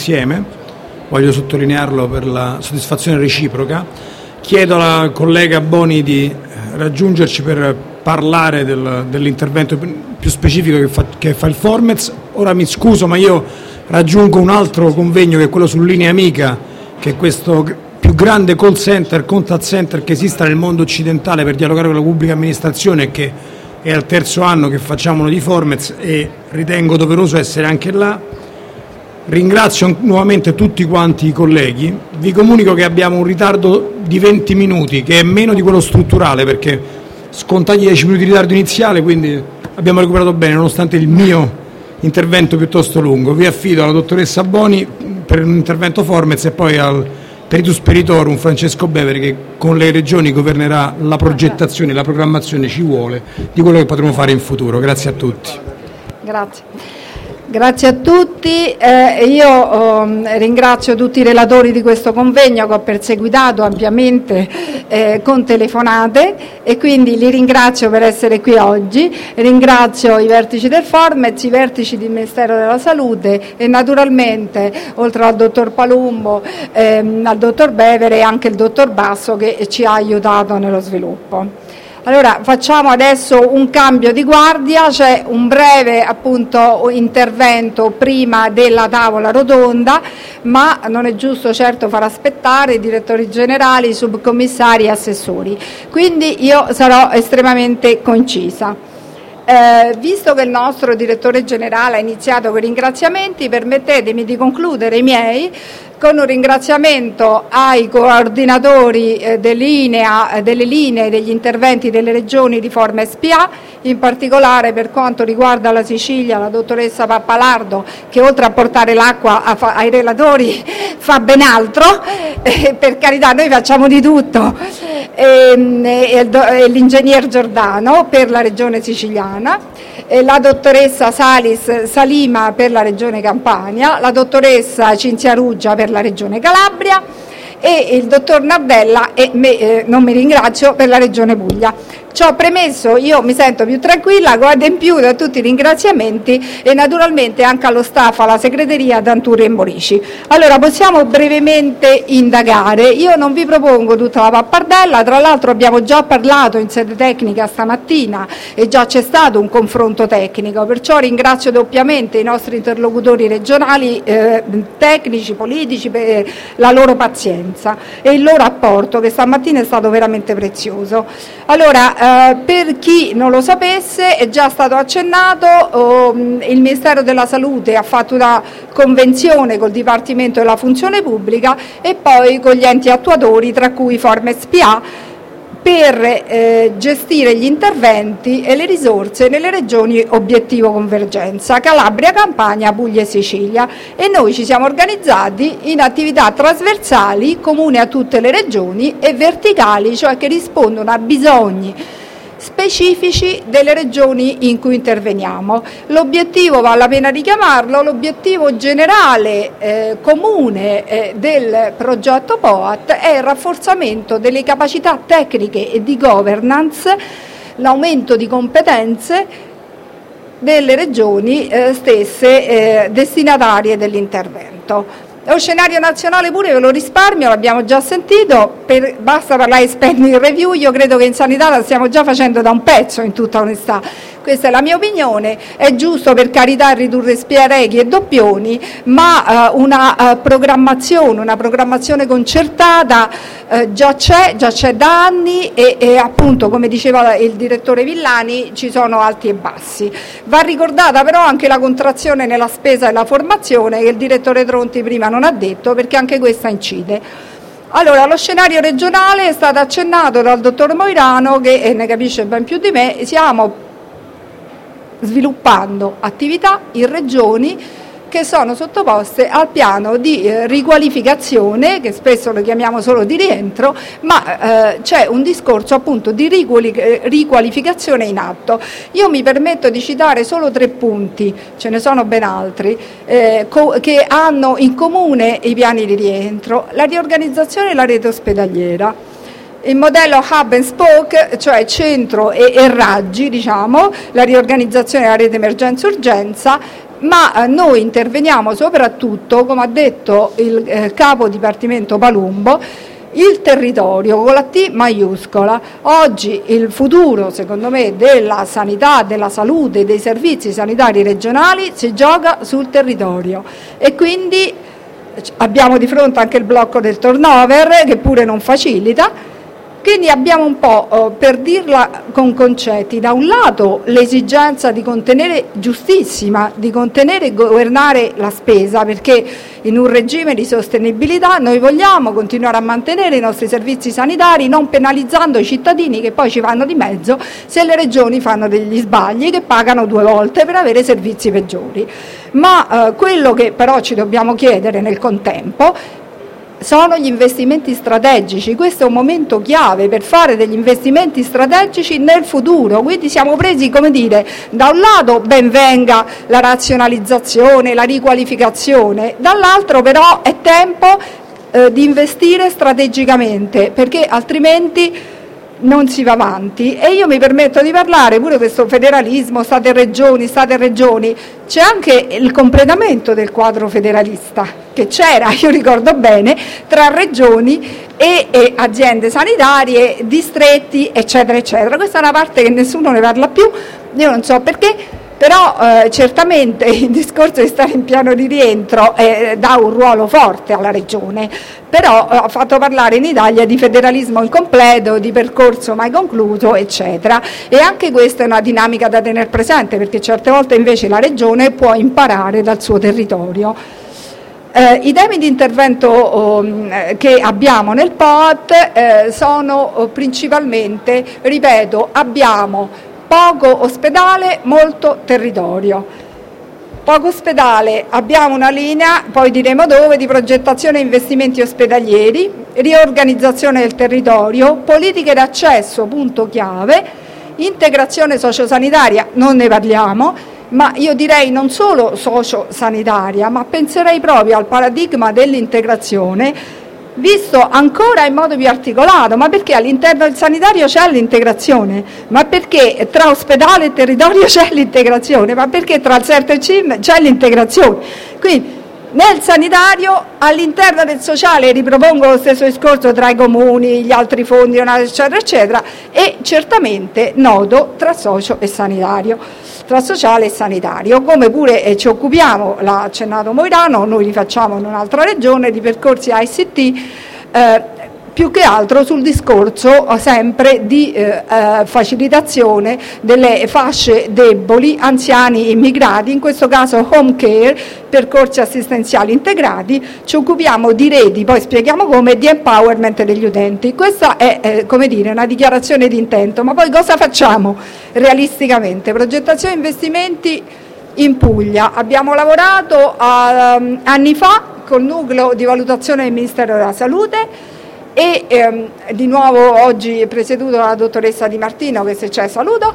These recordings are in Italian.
insieme, voglio sottolinearlo per la soddisfazione reciproca. Chiedo alla collega Boni di raggiungerci per parlare dell'intervento più specifico che fa il Formez. Ora mi scuso, ma io raggiungo un altro convegno che è quello su Linea Amica, che è questo più grande call center, contact center che esista nel mondo occidentale per dialogare con la pubblica amministrazione, che è al terzo anno che facciamo noi di Formez e ritengo doveroso essere anche là. Ringrazio nuovamente tutti quanti i colleghi. Vi comunico che abbiamo un ritardo di 20 minuti, che è meno di quello strutturale, perché scontati 10 minuti di ritardo iniziale, quindi abbiamo recuperato bene, nonostante il mio intervento piuttosto lungo. Vi affido alla dottoressa Boni per un intervento Formez e poi al Peritus Peritorum Francesco Beveri, che con le regioni governerà la progettazione, la programmazione, ci vuole, di quello che potremo fare in futuro. Grazie a tutti. Grazie a tutti, io ringrazio tutti i relatori di questo convegno che ho perseguitato ampiamente con telefonate, e quindi li ringrazio per essere qui oggi. Ringrazio i vertici del Formez, i vertici del Ministero della Salute e naturalmente, oltre al dottor Palumbo, al dottor Bevere, anche il dottor Basso che ci ha aiutato nello sviluppo. Allora, facciamo adesso un cambio di guardia, c'è un breve intervento prima della tavola rotonda, ma non è giusto certo far aspettare i direttori generali, i subcommissari e assessori, quindi io sarò estremamente concisa. Visto che il nostro direttore generale ha iniziato con i ringraziamenti, permettetemi di concludere i miei con un ringraziamento ai coordinatori delle linee degli interventi delle regioni di Forma SPA, in particolare per quanto riguarda la Sicilia, la dottoressa Pappalardo, che oltre a portare l'acqua ai relatori fa ben altro, per carità, noi facciamo di tutto, e l'ingegner Giordano per la regione siciliana, la dottoressa Salima per la regione Campania, la dottoressa Cinzia-Ruggia per la regione Calabria e il dottor Nardella, e non mi ringrazio, per la regione Puglia. Ciò premesso, io mi sento più tranquilla, ho adempiuto a tutti i ringraziamenti e naturalmente anche allo staff, alla segreteria D'Anturi e Morici. Allora, possiamo brevemente indagare. Io non vi propongo tutta la pappardella, tra l'altro abbiamo già parlato in sede tecnica stamattina e già c'è stato un confronto tecnico, perciò ringrazio doppiamente i nostri interlocutori regionali, tecnici, politici, per la loro pazienza e il loro apporto, che stamattina è stato veramente prezioso. Allora, per chi non lo sapesse, è già stato accennato, il Ministero della Salute ha fatto una convenzione col Dipartimento della Funzione Pubblica e poi con gli enti attuatori, tra cui Forma SPA, per gestire gli interventi e le risorse nelle regioni obiettivo convergenza, Calabria, Campania, Puglia e Sicilia, e noi ci siamo organizzati in attività trasversali comuni a tutte le regioni e verticali, cioè che rispondono a bisogni specifici delle regioni in cui interveniamo. L'obiettivo, vale la pena richiamarlo, l'obiettivo generale comune del progetto POAT è il rafforzamento delle capacità tecniche e di governance, l'aumento di competenze delle regioni stesse destinatarie dell'intervento. Lo scenario nazionale pure ve lo risparmio, l'abbiamo già sentito, basta parlare di spending review, io credo che in sanità la stiamo già facendo da un pezzo, in tutta onestà. Questa è la mia opinione, è giusto per carità ridurre sprechi e doppioni, ma una programmazione concertata già c'è da anni e appunto, come diceva il direttore Villani, ci sono alti e bassi. Va ricordata però anche la contrazione nella spesa e la formazione che il direttore Tronti prima non ha detto, perché anche questa incide. Allora, lo scenario regionale è stato accennato dal dottor Moirano, che ne capisce ben più di me. Stiamo sviluppando attività in regioni che sono sottoposte al piano di riqualificazione, che spesso lo chiamiamo solo di rientro, ma c'è un discorso appunto di riqualificazione in atto. Io mi permetto di citare solo 3 punti, ce ne sono ben altri, che hanno in comune i piani di rientro: la riorganizzazione della rete ospedaliera, il modello hub and spoke, cioè centro e raggi, diciamo, la riorganizzazione della rete emergenza-urgenza, ma noi interveniamo soprattutto, come ha detto il capo dipartimento Palumbo, il territorio con la T maiuscola. Oggi il futuro, secondo me, della sanità, della salute, dei servizi sanitari regionali si gioca sul territorio, e quindi abbiamo di fronte anche il blocco del turnover, che pure non facilita. Quindi abbiamo un po', per dirla con concetti, da un lato l'esigenza di contenere, giustissima, di contenere e governare la spesa, perché in un regime di sostenibilità noi vogliamo continuare a mantenere i nostri servizi sanitari, non penalizzando i cittadini che poi ci vanno di mezzo se le regioni fanno degli sbagli, che pagano 2 volte per avere servizi peggiori. Ma quello che però ci dobbiamo chiedere nel contempo sono gli investimenti strategici. Questo è un momento chiave per fare degli investimenti strategici nel futuro, quindi siamo presi, come dire, da un lato ben venga la razionalizzazione, la riqualificazione, dall'altro però è tempo di investire strategicamente, perché altrimenti non si va avanti. E io mi permetto di parlare pure questo federalismo, state regioni, c'è anche il completamento del quadro federalista che c'era, io ricordo bene, tra regioni e aziende sanitarie, distretti, eccetera eccetera. Questa è una parte che nessuno ne parla più, io non so perché. Però certamente il discorso di stare in piano di rientro dà un ruolo forte alla regione, però ha fatto parlare in Italia di federalismo incompleto, di percorso mai concluso, eccetera, e anche questa è una dinamica da tenere presente, perché certe volte invece la regione può imparare dal suo territorio. I temi di intervento che abbiamo nel POAT sono principalmente, ripeto, abbiamo poco ospedale, molto territorio. Poco ospedale, abbiamo una linea, poi diremo dove, di progettazione e investimenti ospedalieri, riorganizzazione del territorio, politiche d'accesso, punto chiave, integrazione sociosanitaria, non ne parliamo, ma io direi non solo sociosanitaria, ma penserei proprio al paradigma dell'integrazione, visto ancora in modo più articolato. Ma perché all'interno del sanitario c'è l'integrazione? Ma perché tra ospedale e territorio c'è l'integrazione? Ma perché tra il CERT e il CIM c'è l'integrazione? Quindi nel sanitario, all'interno del sociale, ripropongo lo stesso discorso tra i comuni, gli altri fondi, eccetera, eccetera, e certamente nodo tra socio e sanitario, tra sociale e sanitario, come pure ci occupiamo, l'ha accennato Moirano, noi li facciamo in un'altra regione, di percorsi ICT, più che altro sul discorso sempre di facilitazione delle fasce deboli, anziani, immigrati, in questo caso home care, percorsi assistenziali integrati. Ci occupiamo di reti, poi spieghiamo come, di empowerment degli utenti. Questa è come dire una dichiarazione di intento, ma poi cosa facciamo realisticamente? Progettazione e investimenti in Puglia. Abbiamo lavorato anni fa col nucleo di valutazione del Ministero della Salute, e di nuovo oggi presieduto dalla dottoressa Di Martino, che se c'è saluto,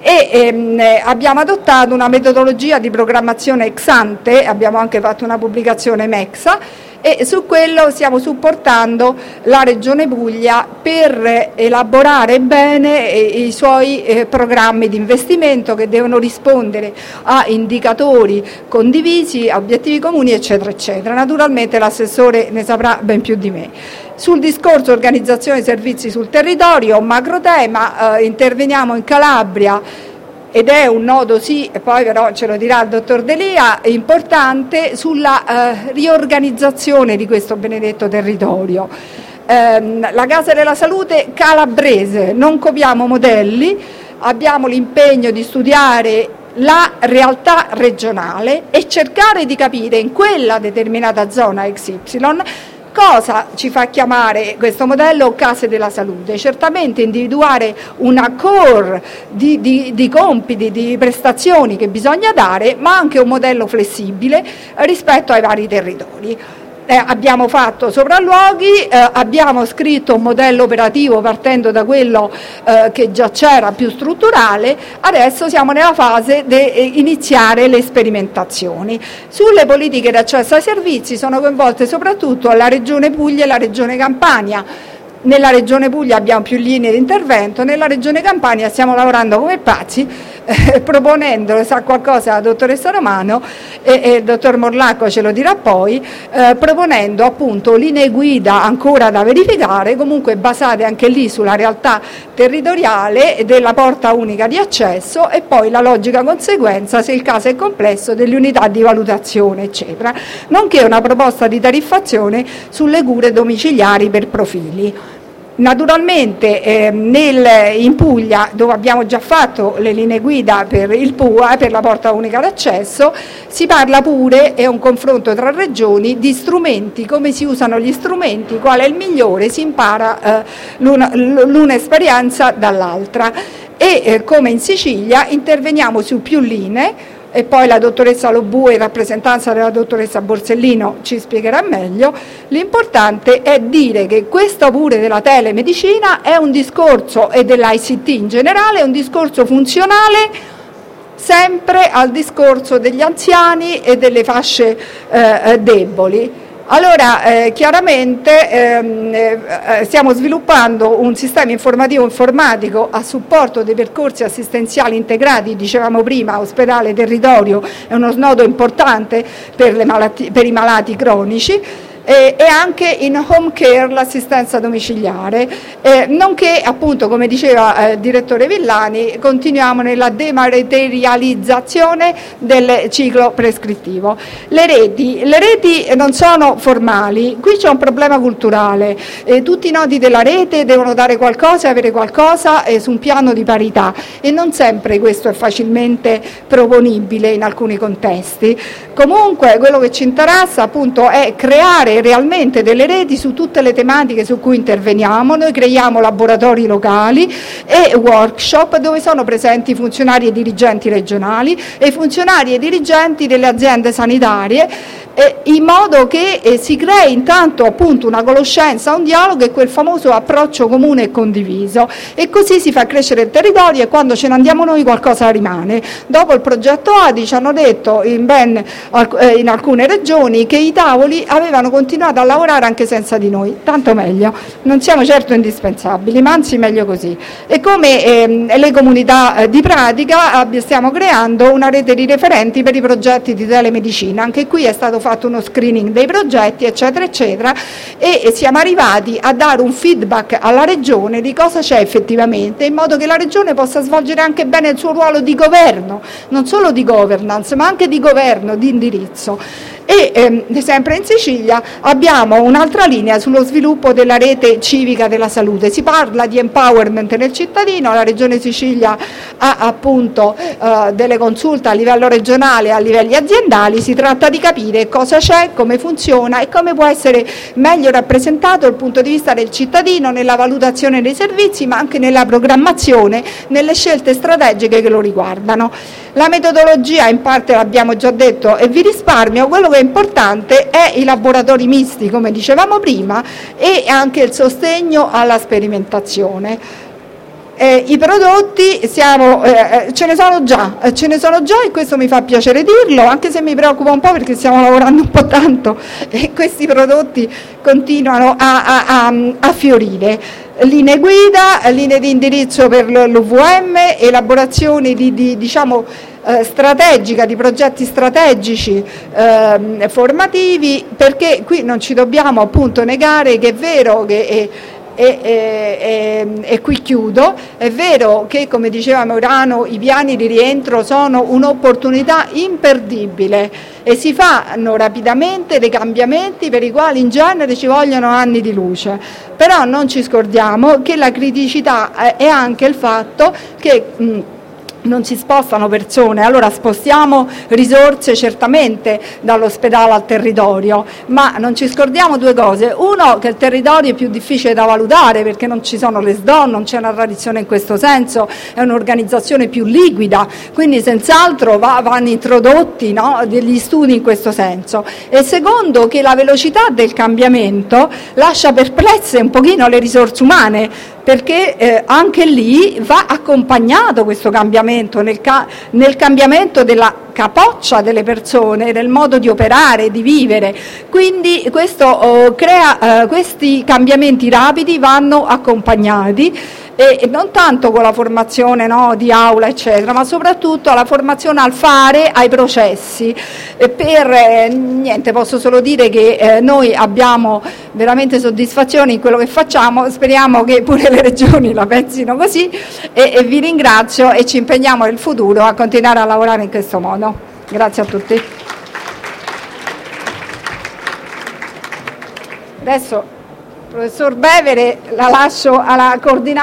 e abbiamo adottato una metodologia di programmazione ex ante, abbiamo anche fatto una pubblicazione MEXA, e su quello stiamo supportando la Regione Puglia per elaborare bene i suoi programmi di investimento, che devono rispondere a indicatori condivisi, a obiettivi comuni, eccetera, eccetera. Naturalmente l'assessore ne saprà ben più di me. Sul discorso organizzazione dei servizi sul territorio, un macro tema, interveniamo in Calabria, ed è un nodo sì, e poi però ce lo dirà il dottor Delia, importante sulla riorganizzazione di questo benedetto territorio. La Casa della Salute calabrese, non copiamo modelli, abbiamo l'impegno di studiare la realtà regionale e cercare di capire in quella determinata zona XY cosa ci fa chiamare questo modello case della salute. Certamente individuare una core di compiti, di prestazioni che bisogna dare, ma anche un modello flessibile rispetto ai vari territori. Abbiamo fatto sopralluoghi, abbiamo scritto un modello operativo partendo da quello che già c'era, più strutturale. Adesso siamo nella fase di iniziare le sperimentazioni. Sulle politiche di accesso ai servizi sono coinvolte soprattutto la Regione Puglia e la Regione Campania. Nella Regione Puglia abbiamo più linee di intervento, nella Regione Campania stiamo lavorando come pazzi proponendo, sa qualcosa la dottoressa Romano e il dottor Morlacco ce lo dirà poi, proponendo appunto linee guida ancora da verificare, comunque basate anche lì sulla realtà territoriale della porta unica di accesso e poi la logica conseguenza, se il caso è complesso, delle unità di valutazione eccetera, nonché una proposta di tariffazione sulle cure domiciliari per profili. Naturalmente in Puglia, dove abbiamo già fatto le linee guida per il PUA, per la porta unica d'accesso, si parla pure, è un confronto tra regioni, di strumenti, come si usano gli strumenti, qual è il migliore, si impara l'una esperienza dall'altra e come in Sicilia interveniamo su più linee. E poi la dottoressa Lobue, in rappresentanza della dottoressa Borsellino, ci spiegherà meglio. L'importante è dire che questo pure della telemedicina è un discorso, e dell'ICT in generale, è un discorso funzionale sempre al discorso degli anziani e delle fasce deboli. Allora, chiaramente stiamo sviluppando un sistema informatico a supporto dei percorsi assistenziali integrati, dicevamo prima, ospedale, territorio, è uno snodo importante per i malati cronici. E anche in home care l'assistenza domiciliare, nonché appunto, come diceva il direttore Villani, continuiamo nella dematerializzazione del ciclo prescrittivo. Le reti non sono formali, qui c'è un problema culturale, tutti i nodi della rete devono dare qualcosa e avere qualcosa su un piano di parità e non sempre questo è facilmente proponibile in alcuni contesti. Comunque quello che ci interessa appunto è creare realmente delle reti su tutte le tematiche su cui interveniamo. Noi creiamo laboratori locali e workshop dove sono presenti funzionari e dirigenti regionali e funzionari e dirigenti delle aziende sanitarie, in modo che si crei intanto appunto una conoscenza, un dialogo e quel famoso approccio comune e condiviso, e così si fa crescere il territorio e quando ce ne andiamo noi qualcosa rimane. Dopo il progetto ADI ci hanno detto in alcune regioni che i tavoli avevano continuato a lavorare anche senza di noi, tanto meglio, non siamo certo indispensabili, ma anzi meglio così. E come le comunità di pratica stiamo creando una rete di referenti per i progetti di telemedicina, anche qui è stato fatto uno screening dei progetti eccetera eccetera e siamo arrivati a dare un feedback alla regione di cosa c'è effettivamente, in modo che la regione possa svolgere anche bene il suo ruolo di governo, non solo di governance ma anche di governo, di indirizzo. E sempre in Sicilia abbiamo un'altra linea sullo sviluppo della rete civica della salute. Si parla di empowerment del cittadino, la Regione Sicilia ha appunto delle consulte a livello regionale e a livelli aziendali, si tratta di capire cosa c'è, come funziona e come può essere meglio rappresentato dal punto di vista del cittadino nella valutazione dei servizi, ma anche nella programmazione, nelle scelte strategiche che lo riguardano. La metodologia in parte l'abbiamo già detto e vi risparmio, quello che è importante è i laboratori misti, come dicevamo prima, e anche il sostegno alla sperimentazione. I prodotti ce ne sono già e questo mi fa piacere dirlo, anche se mi preoccupa un po' perché stiamo lavorando un po' tanto e questi prodotti continuano a fiorire. Linee guida, linee di indirizzo per l'UVM, elaborazione strategica di progetti strategici formativi, perché qui non ci dobbiamo appunto negare che è vero che e qui chiudo, è vero che come diceva Maurano i piani di rientro sono un'opportunità imperdibile e si fanno rapidamente dei cambiamenti per i quali in genere ci vogliono anni di luce, però non ci scordiamo che la criticità è anche il fatto che non si spostano persone, allora spostiamo risorse certamente dall'ospedale al territorio, ma non ci scordiamo due cose: uno, che il territorio è più difficile da valutare perché non ci sono le SDO, non c'è una tradizione in questo senso, è un'organizzazione più liquida, quindi senz'altro vanno introdotti degli studi in questo senso, e secondo, che la velocità del cambiamento lascia perplesse un pochino le risorse umane, perché anche lì va accompagnato questo cambiamento nel cambiamento della capoccia delle persone, del modo di operare, di vivere, quindi questo questi cambiamenti rapidi vanno accompagnati e non tanto con la formazione, no, di aula eccetera, ma soprattutto la formazione al fare, ai processi. Niente, posso solo dire che noi abbiamo veramente soddisfazione in quello che facciamo, speriamo che pure le regioni la pensino così e vi ringrazio e ci impegniamo nel futuro a continuare a lavorare in questo modo. Grazie a tutti. Adesso, professor Bevere, la lascio alla coordinata.